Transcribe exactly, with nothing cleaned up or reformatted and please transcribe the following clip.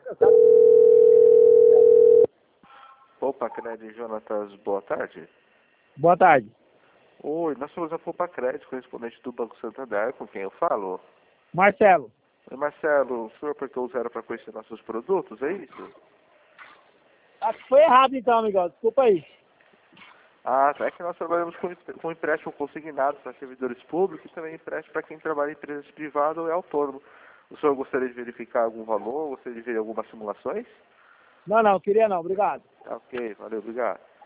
Poupa Crédito, Jonatas, boa tarde. Boa tarde. Oi, nós somos a Poupa Crédito, correspondente do Banco Santander, com quem eu falo? Marcelo. Oi, Marcelo, o senhor apertou o zero para conhecer nossos produtos, é isso? Acho que foi errado então, amigão. Desculpa aí. Ah, é que nós trabalhamos com, com empréstimo consignado para servidores públicos e também empréstimo para quem trabalha em empresas privadas ou é autônomo. O senhor gostaria de verificar algum valor? Gostaria de ver algumas simulações? Não, não, queria não. Obrigado. Tá, ok, valeu, obrigado.